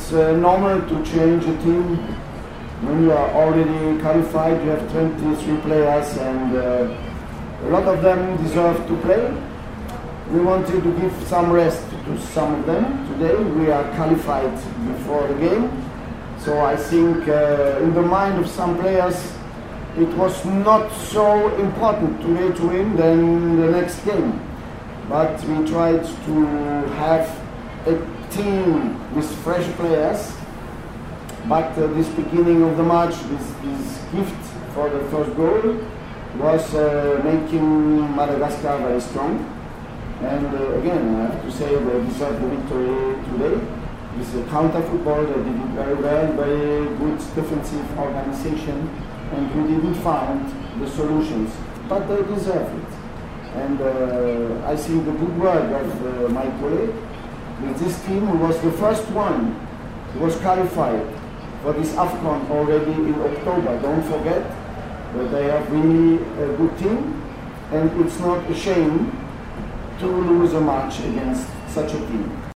it's normal to change a team when you are already qualified. You have 23 players and a lot of them deserve to play. We wanted to give some rest to some of them. Today we are qualified before the game. So I think in the mind of some players it was not so important today to win than the next game. But we tried to have a team with fresh players. But this beginning of the match, this gift for the first goal was making Madagascar very strong. And again, I have to say they deserved the victory today. It's a counter football, they did it very well, very good defensive organization, and we didn't find the solutions, but they deserve it. And I think the good work of my colleague with this team, who was the first one who was qualified for this AFCON already in October. Don't forget that they have really a good team, and it's not a shame to lose a match against such a team.